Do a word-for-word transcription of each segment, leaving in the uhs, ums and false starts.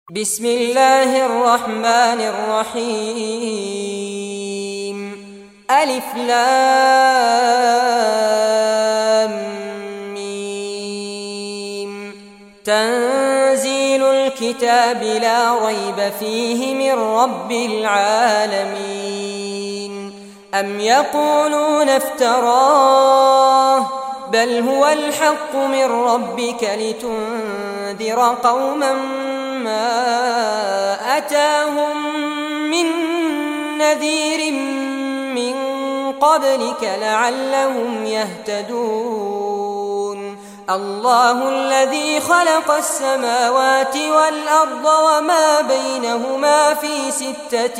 بسم الله الرحمن الرحيم ألف لام ميم تنزيل الكتاب لا ريب فيه من رب العالمين أم يقولون افتراه بل هو الحق من ربك لتنذر قوما ما أتاهم من نذير من قبلك لعلهم يهتدون الله الذي خلق السماوات والأرض وما بينهما في ستة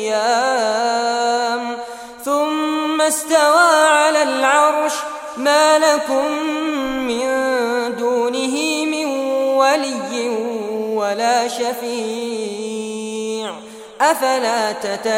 أيام ثم استوى على العرش ما لكم من دونه من ولي ولا شفيع أفلا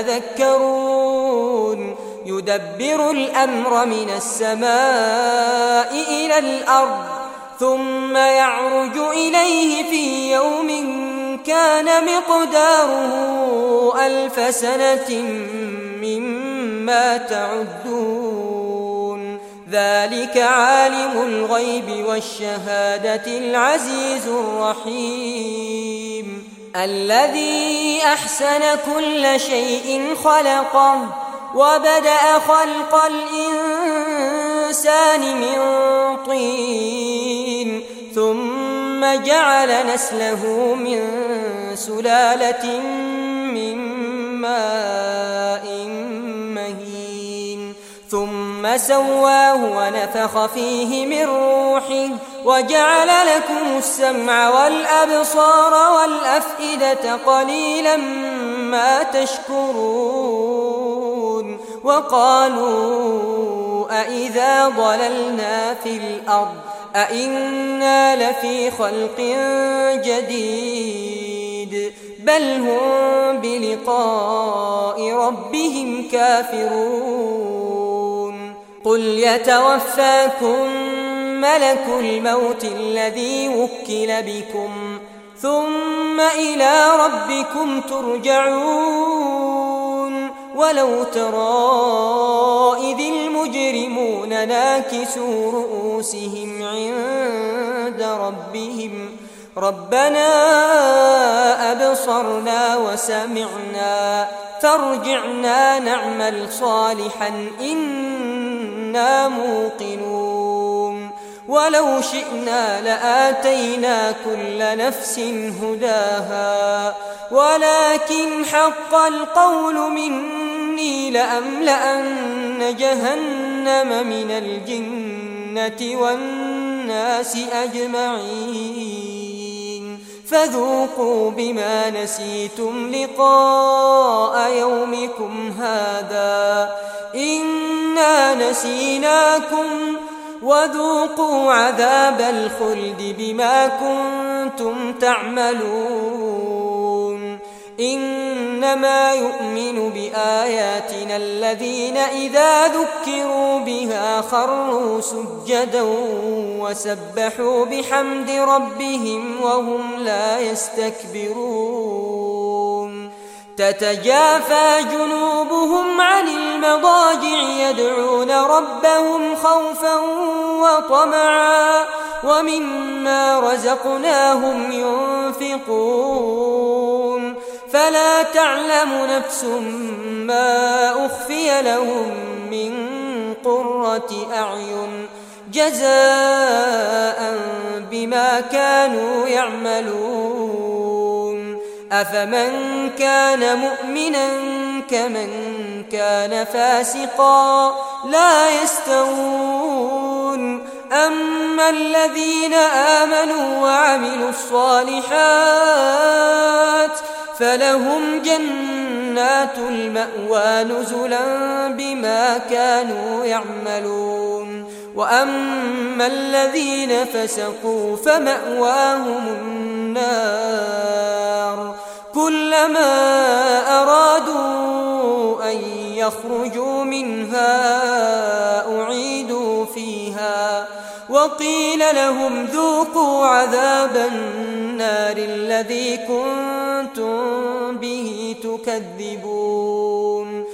تتذكرون يدبر الأمر من السماء إلى الأرض ثم يعرج إليه في يوم كان مقداره ألف سنة مما تعدون ذلك عالم الغيب والشهادة العزيز الرحيم الذي أحسن كل شيء خلقه وبدأ خلق الإنسان من طين ثم جعل نسله من سلالة من ماء مهين ثم سواه ونفخ فيه من روحه وجعل لكم السمع والأبصار والأفئدة قليلا ما تشكرون وقالوا أإذا ضللنا في الأرض أإنا لفي خلق جديد بل هم بلقاء ربهم كافرون قل يتوفاكم ملك الموت الذي وكل بكم ثم إلى ربكم ترجعون ولو ترى إذ المجرمون ناكسوا رؤوسهم عند ربهم ربنا أبصرنا وسمعنا فارجعنا نعمل صالحا إنا موقنون ولو شئنا لآتينا كل نفس هداها ولكن حق القول مني لأملأن جهنم من الجنة والناس أجمعين فذوقوا بما نسيتم لقاء يومكم هذا إنا نسيناكم وذوقوا عذاب الخلد بما كنتم تعملون إنما يؤمن بآياتنا الذين إذا ذكروا بها خروا سجدا وسبحوا بحمد ربهم وهم لا يستكبرون تتجافى جنوبهم عن المضاجع يدعون ربهم خوفا وطمعا ومما رزقناهم ينفقون فلا تعلم نفس ما أخفي لهم من قرة أعين جزاء بما كانوا يعملون أفمن كان مؤمنا كمن كان فاسقا لا يستوون أما الذين آمنوا وعملوا الصالحات فلهم جنات المأوى نزلا بما كانوا يعملون وأما الذين فسقوا فمأواهم النار كلما أرادوا أن يخرجوا منها أعيدوا فيها وقيل لهم ذوقوا عذاب النار الذي كنتم كنتم به تكذبون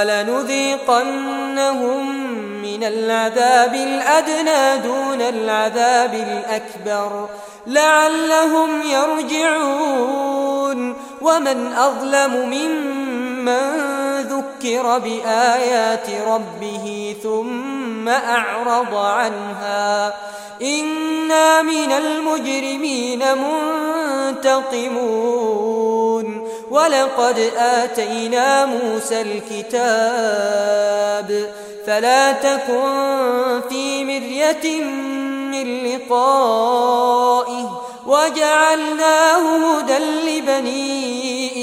ولنذيقنهم من العذاب الأدنى دون العذاب الأكبر لعلهم يرجعون ومن أظلم ممن ذكر بآيات ربه ثم أعرض عنها إنا من المجرمين منتقمون ولقد آتينا موسى الكتاب فلا تكن في مرية من لقائه وجعلناه هدى لبني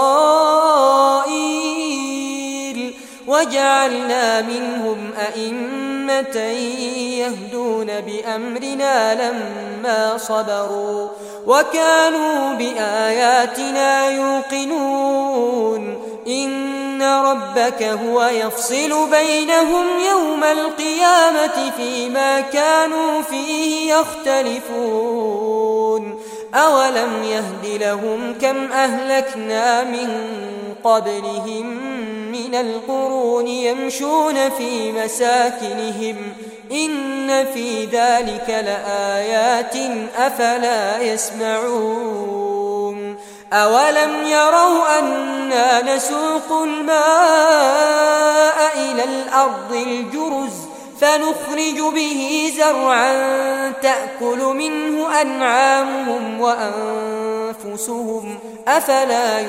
إسرائيل وجعلنا منهم أئمة يهدون بأمرنا لما صبروا وكانوا بآياتنا يوقنون إن ربك هو يفصل بينهم يوم القيامة فيما كانوا فيه يختلفون أولم يهد لهم كم أهلكنا من قبلهم من القرون يمشون في مساكنهم إن في ذلك لآيات أفلا يسمعون أولم يروا أنا نسوق الماء إلى الأرض الجرز فنخرج به زرعا تأكل منه أنعامهم وأنفسهم أفلا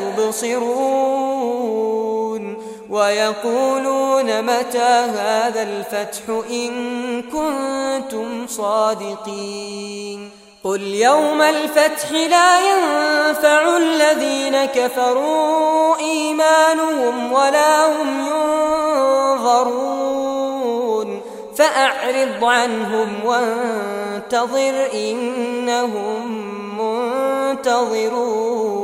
يبصرون ويقولون متى هذا الفتح إن كنتم صادقين قل يوم الفتح لا ينفع الذين كفروا إيمانهم ولا هم ينظرون فأعرض عنهم وانتظر إنهم منتظرون